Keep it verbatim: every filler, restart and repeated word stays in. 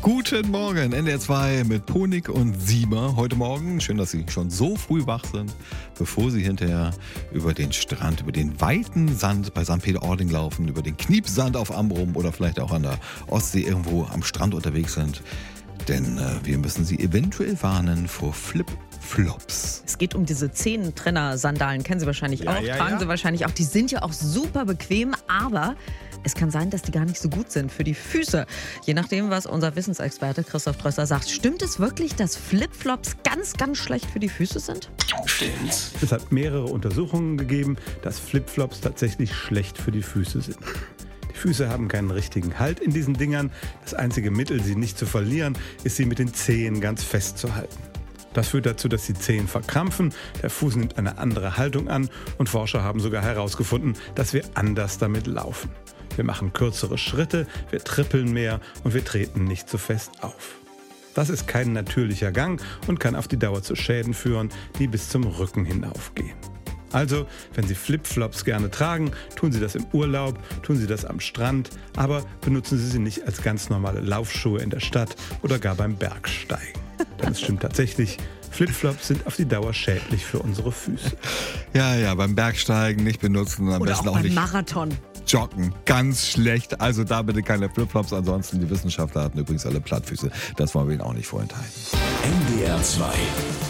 Guten Morgen, N D R zwei mit Ponik und Sieber heute Morgen. Schön, dass Sie schon so früh wach sind, bevor Sie hinterher über den Strand, über den weiten Sand bei Sankt Peter-Ording laufen, über den Kniepsand auf Amrum oder vielleicht auch an der Ostsee irgendwo am Strand unterwegs sind. Denn äh, wir müssen Sie eventuell warnen vor Flip-Flops. Es geht um diese Zehentrenner-Sandalen, kennen Sie wahrscheinlich Ja, auch, ja, tragen ja. Sie wahrscheinlich auch. Die sind ja auch super bequem, aber es kann sein, dass die gar nicht so gut sind für die Füße. Je nachdem, was unser Wissensexperte Christoph Drösser sagt. Stimmt es wirklich, dass Flipflops ganz, ganz schlecht für die Füße sind? Stimmt's. Es hat mehrere Untersuchungen gegeben, dass Flipflops tatsächlich schlecht für die Füße sind. Die Füße haben keinen richtigen Halt in diesen Dingern. Das einzige Mittel, sie nicht zu verlieren, ist, sie mit den Zehen ganz festzuhalten. Das führt dazu, dass die Zehen verkrampfen, der Fuß nimmt eine andere Haltung an und Forscher haben sogar herausgefunden, dass wir anders damit laufen. Wir machen kürzere Schritte, wir trippeln mehr und wir treten nicht so fest auf. Das ist kein natürlicher Gang und kann auf die Dauer zu Schäden führen, die bis zum Rücken hinaufgehen. Also, wenn Sie Flipflops gerne tragen, tun Sie das im Urlaub, tun Sie das am Strand, aber benutzen Sie sie nicht als ganz normale Laufschuhe in der Stadt oder gar beim Bergsteigen. Denn es stimmt tatsächlich, Flipflops sind auf die Dauer schädlich für unsere Füße. Ja, ja, beim Bergsteigen nicht benutzen, am Oder besten auch auch beim nicht Marathon. joggen. Ganz schlecht. Also da bitte keine Flipflops. Ansonsten, die Wissenschaftler hatten übrigens alle Plattfüße. Das wollen wir Ihnen auch nicht vorenthalten. N D R zwei